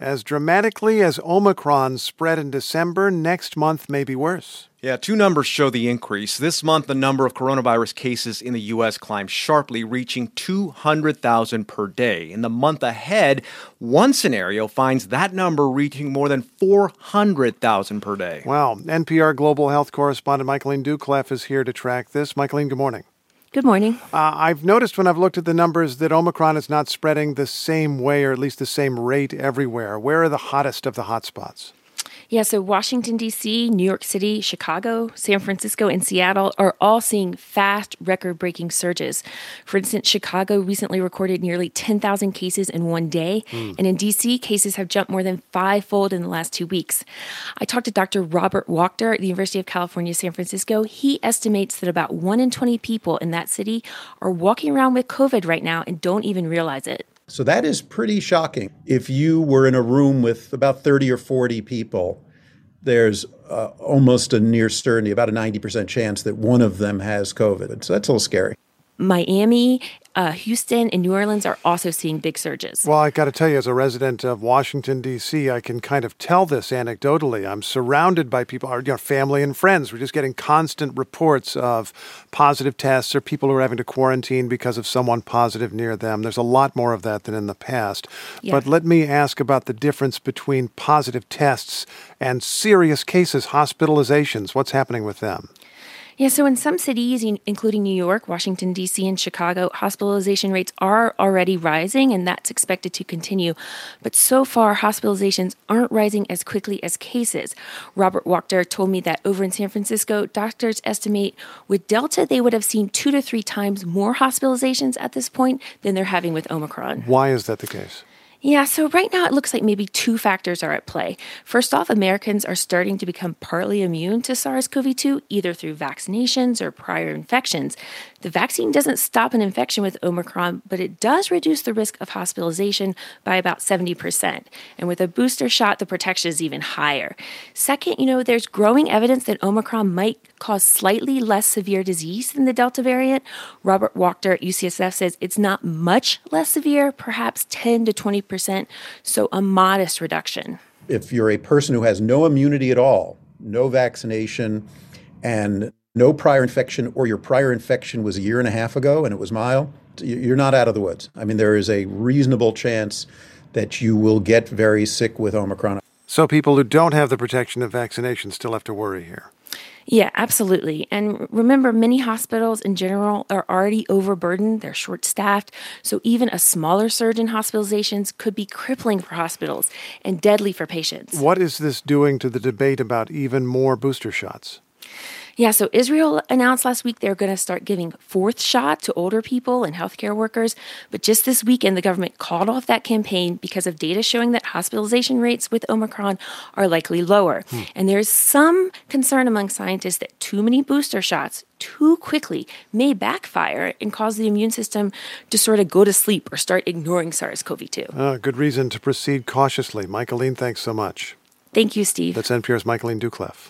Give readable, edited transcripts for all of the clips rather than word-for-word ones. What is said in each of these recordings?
As dramatically as Omicron spread in December, next month may be worse. Yeah, two numbers show the increase. This month, the number of coronavirus cases in the U.S. climbed sharply, reaching 200,000 per day. In the month ahead, one scenario finds that number reaching more than 400,000 per day. Wow. NPR Global Health correspondent Michaeline Doucleff is here to track this. Michaeline, good morning. Good morning. I've noticed when I've looked at the numbers that Omicron is not spreading the same way, or at least the same rate everywhere. Where are the hottest of the hotspots? Yeah, so Washington, D.C., New York City, Chicago, San Francisco, and Seattle are all seeing fast, record-breaking surges. For instance, Chicago recently recorded nearly 10,000 cases in one day, and in D.C., cases have jumped more than fivefold in the last 2 weeks. I talked to Dr. Robert Wachter at the University of California, San Francisco. He estimates that about 1 in 20 people in that city are walking around with COVID right now and don't even realize it. So that is pretty shocking. If you were in a room with about 30 or 40 people, there's almost a near certainty, about a 90% chance that one of them has COVID. So that's a little scary. Miami, Houston, and New Orleans are also seeing big surges. Well, I got to tell you, as a resident of Washington, D.C., I can kind of tell this anecdotally. I'm surrounded by people, family and friends. We're just getting constant reports of positive tests or people who are having to quarantine because of someone positive near them. There's a lot more of that than in the past. Yeah. But let me ask about the difference between positive tests and serious cases, hospitalizations. What's happening with them? Yeah, so in some cities, including New York, Washington, D.C., and Chicago, hospitalization rates are already rising, and that's expected to continue. But so far, hospitalizations aren't rising as quickly as cases. Robert Wachter told me that over in San Francisco, doctors estimate with Delta, they would have seen 2 to 3 times more hospitalizations at this point than they're having with Omicron. Why is that the case? Yeah, so right now it looks like maybe 2 factors are at play. First off, Americans are starting to become partly immune to SARS-CoV-2, either through vaccinations or prior infections. The vaccine doesn't stop an infection with Omicron, but it does reduce the risk of hospitalization by about 70%. And with a booster shot, the protection is even higher. Second, there's growing evidence that Omicron might cause slightly less severe disease than the Delta variant. Robert Wachter at UCSF says it's not much less severe, perhaps 10 to 20%, so a modest reduction. If you're a person who has no immunity at all, no vaccination, and no prior infection, or your prior infection was a year and a half ago and it was mild, you're not out of the woods. I mean, there is a reasonable chance that you will get very sick with Omicron. So people who don't have the protection of vaccination still have to worry here. Yeah, absolutely. And remember, many hospitals in general are already overburdened. They're short-staffed. So even a smaller surge in hospitalizations could be crippling for hospitals and deadly for patients. What is this doing to the debate about even more booster shots? Yeah, so Israel announced last week they're going to start giving 4th shot to older people and healthcare workers. But just this weekend, the government called off that campaign because of data showing that hospitalization rates with Omicron are likely lower. And there's some concern among scientists that too many booster shots too quickly may backfire and cause the immune system to sort of go to sleep or start ignoring SARS-CoV-2. Good reason to proceed cautiously. Michaeline, thanks so much. Thank you, Steve. That's NPR's Michaeline Doucleff.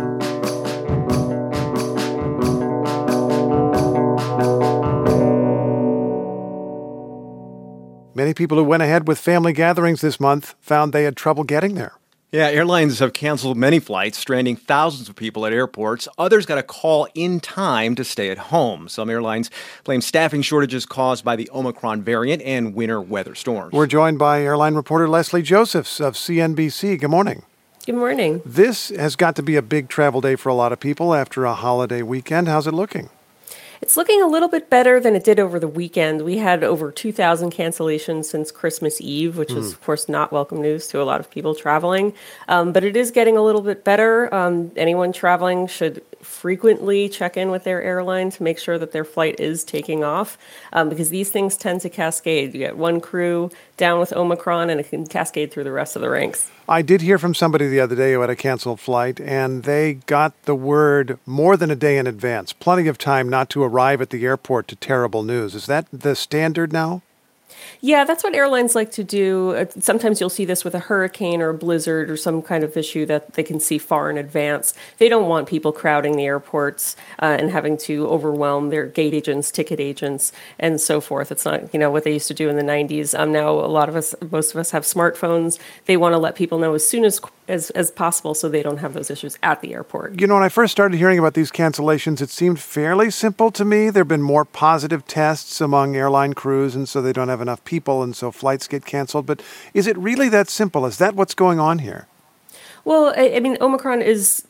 Many people who went ahead with family gatherings this month found they had trouble getting there. Yeah, airlines have canceled many flights, stranding thousands of people at airports. Others got a call in time to stay at home. Some airlines blame staffing shortages caused by the Omicron variant and winter weather storms. We're joined by airline reporter Leslie Josephs of CNBC. Good morning. Good morning. This has got to be a big travel day for a lot of people after a holiday weekend. How's it looking? It's looking a little bit better than it did over the weekend. We had over 2,000 cancellations since Christmas Eve, which is, of course, not welcome news to a lot of people traveling. But it is getting a little bit better. Anyone traveling should frequently check in with their airline to make sure that their flight is taking off, because these things tend to cascade. You get one crew down with Omicron, and it can cascade through the rest of the ranks. I did hear from somebody the other day who had a canceled flight, and they got the word more than a day in advance. Plenty of time not to arrive at the airport to terrible news. Is that the standard now? Yeah, that's what airlines like to do. Sometimes you'll see this with a hurricane or a blizzard or some kind of issue that they can see far in advance. They don't want people crowding the airports and having to overwhelm their gate agents, ticket agents, and so forth. It's not, what they used to do in the 90s. Now, most of us have smartphones. They want to let people know as soon as possible so they don't have those issues at the airport. When I first started hearing about these cancellations, it seemed fairly simple to me. There have been more positive tests among airline crews, and so they don't have enough people, and so flights get canceled. But is it really that simple? Is that what's going on here? Well, I mean, Omicron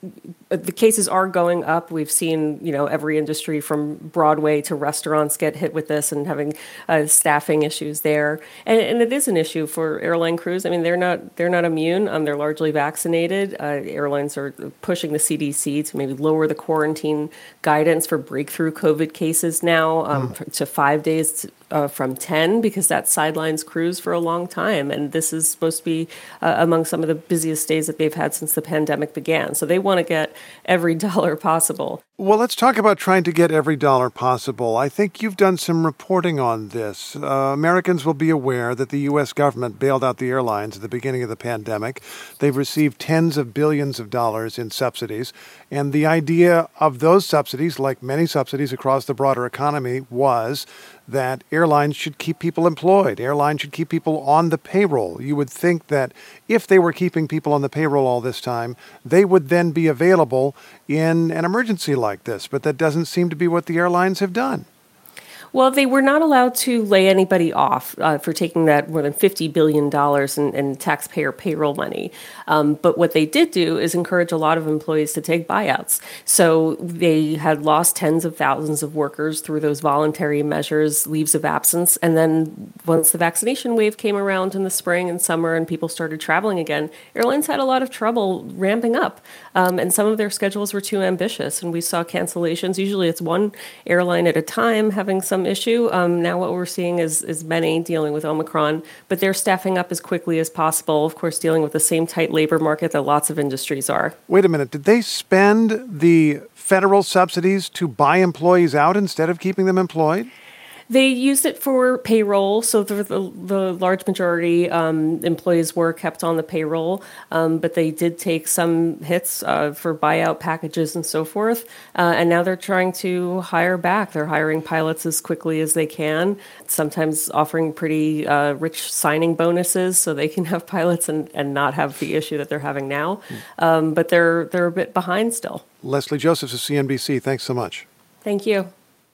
the cases are going up. We've seen, every industry from Broadway to restaurants get hit with this and having staffing issues there. And it is an issue for airline crews. I mean, they're not immune. They're largely vaccinated. Airlines are pushing the CDC to maybe lower the quarantine guidance for breakthrough COVID cases now to 5 days from 10, because that sidelines crews for a long time. And this is supposed to be among some of the busiest days that they've had since the pandemic began. So they want to get every dollar possible. Well, let's talk about trying to get every dollar possible. I think you've done some reporting on this. Americans will be aware that the U.S. government bailed out the airlines at the beginning of the pandemic. They've received tens of billions of dollars in subsidies. And the idea of those subsidies, like many subsidies across the broader economy, was that airlines should keep people employed. Airlines should keep people on the payroll. You would think that if they were keeping people on the payroll all this time, they would then be available in an emergency like this. But that doesn't seem to be what the airlines have done. Well, they were not allowed to lay anybody off for taking that more than $50 billion in taxpayer payroll money. But what they did do is encourage a lot of employees to take buyouts. So they had lost tens of thousands of workers through those voluntary measures, leaves of absence. And then once the vaccination wave came around in the spring and summer and people started traveling again, airlines had a lot of trouble ramping up. And some of their schedules were too ambitious. And we saw cancellations. Usually it's one airline at a time having some issue. Now what we're seeing is many dealing with Omicron, but they're staffing up as quickly as possible, of course, dealing with the same tight labor market that lots of industries are. Wait a minute. Did they spend the federal subsidies to buy employees out instead of keeping them employed? They used it for payroll, so the large majority employees were kept on the payroll, but they did take some hits for buyout packages and so forth, and now they're trying to hire back. They're hiring pilots as quickly as they can, sometimes offering pretty rich signing bonuses so they can have pilots and not have the issue that they're having now, but they're a bit behind still. Leslie Josephs of CNBC, thanks so much. Thank you.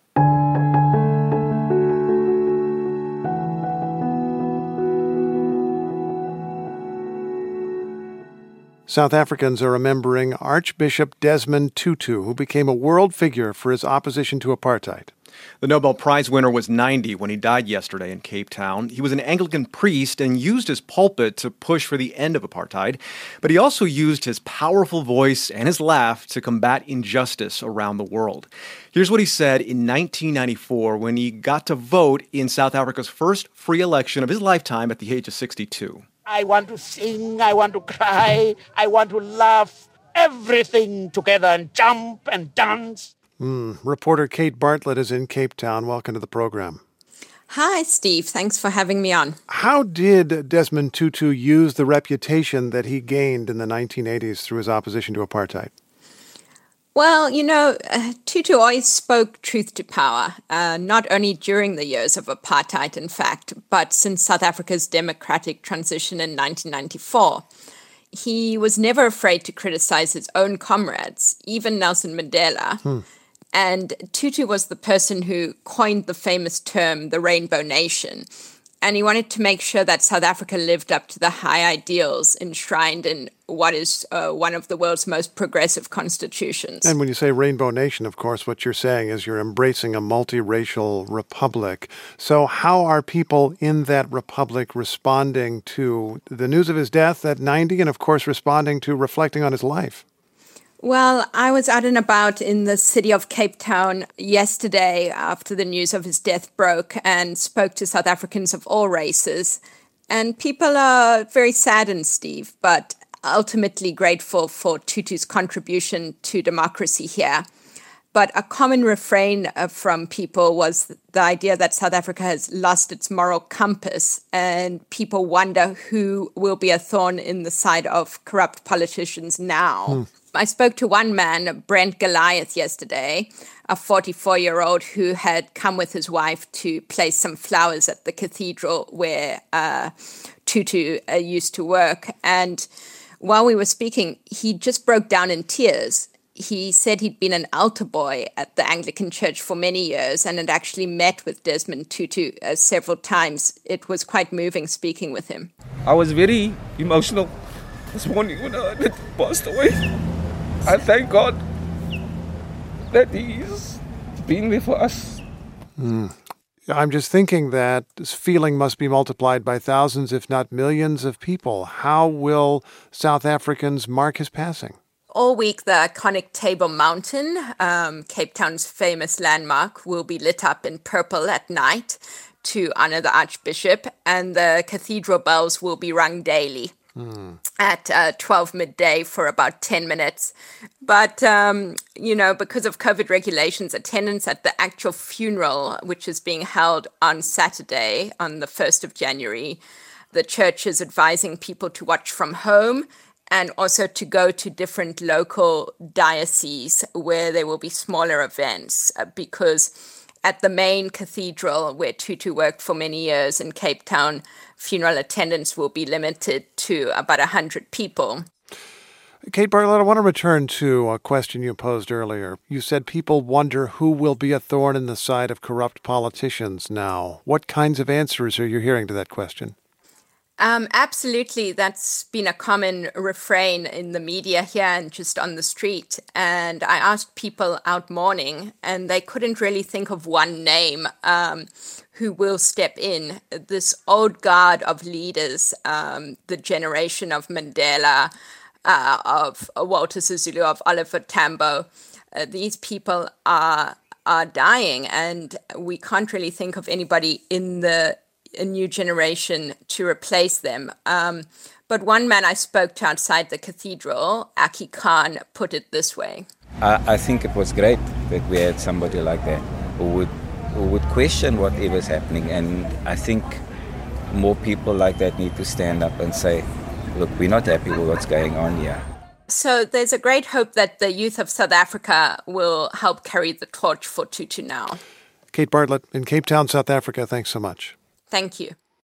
South Africans are remembering Archbishop Desmond Tutu, who became a world figure for his opposition to apartheid. The Nobel Prize winner was 90 when he died yesterday in Cape Town. He was an Anglican priest and used his pulpit to push for the end of apartheid, but he also used his powerful voice and his laugh to combat injustice around the world. Here's what he said in 1994 when he got to vote in South Africa's first free election of his lifetime at the age of 62. I want to sing, I want to cry, I want to laugh, everything together and jump and dance. Reporter Kate Bartlett is in Cape Town. Welcome to the program. Hi, Steve. Thanks for having me on. How did Desmond Tutu use the reputation that he gained in the 1980s through his opposition to apartheid? Well, Tutu always spoke truth to power, not only during the years of apartheid, in fact, but since South Africa's democratic transition in 1994. He was never afraid to criticize his own comrades, even Nelson Mandela. And Tutu was the person who coined the famous term, the Rainbow Nation. And he wanted to make sure that South Africa lived up to the high ideals enshrined in what is one of the world's most progressive constitutions. And when you say Rainbow Nation, of course, what you're saying is you're embracing a multiracial republic. So how are people in that republic responding to the news of his death at 90 and, of course, responding to reflecting on his life? Well, I was out and about in the city of Cape Town yesterday after the news of his death broke and spoke to South Africans of all races. And people are very saddened, Steve, but ultimately grateful for Tutu's contribution to democracy here. But a common refrain from people was the idea that South Africa has lost its moral compass, and people wonder who will be a thorn in the side of corrupt politicians now. I spoke to one man, Brent Goliath, yesterday, a 44-year-old who had come with his wife to place some flowers at the cathedral where Tutu used to work. And while we were speaking, he just broke down in tears. He said he'd been an altar boy at the Anglican Church for many years and had actually met with Desmond Tutu several times. It was quite moving speaking with him. I was very emotional this morning when I heard that he passed away. I thank God that He's been there for us. I'm just thinking that this feeling must be multiplied by thousands, if not millions of people. How will South Africans mark his passing? All week, the iconic Table Mountain, Cape Town's famous landmark, will be lit up in purple at night to honor the Archbishop, and the cathedral bells will be rung daily at 12 midday for about 10 minutes. But, because of COVID regulations, attendance at the actual funeral, which is being held on Saturday, on the 1st of January, the church is advising people to watch from home and also to go to different local dioceses where there will be smaller events, because at the main cathedral where Tutu worked for many years in Cape Town, funeral attendance will be limited to about 100 people. Kate Bartlett, I want to return to a question you posed earlier. You said people wonder who will be a thorn in the side of corrupt politicians now. What kinds of answers are you hearing to that question? Absolutely. That's been a common refrain in the media here and just on the street. And I asked people out mourning, and they couldn't really think of one name who will step in. This old guard of leaders, the generation of Mandela, of Walter Sisulu, of Oliver Tambo, these people are dying, and we can't really think of anybody in a new generation to replace them. But one man I spoke to outside the cathedral, Aki Khan, put it this way. I think it was great that we had somebody like that who would question whatever's happening. And I think more people like that need to stand up and say, look, we're not happy with what's going on here. So there's a great hope that the youth of South Africa will help carry the torch for Tutu now. Kate Bartlett in Cape Town, South Africa, thanks so much. Thank you.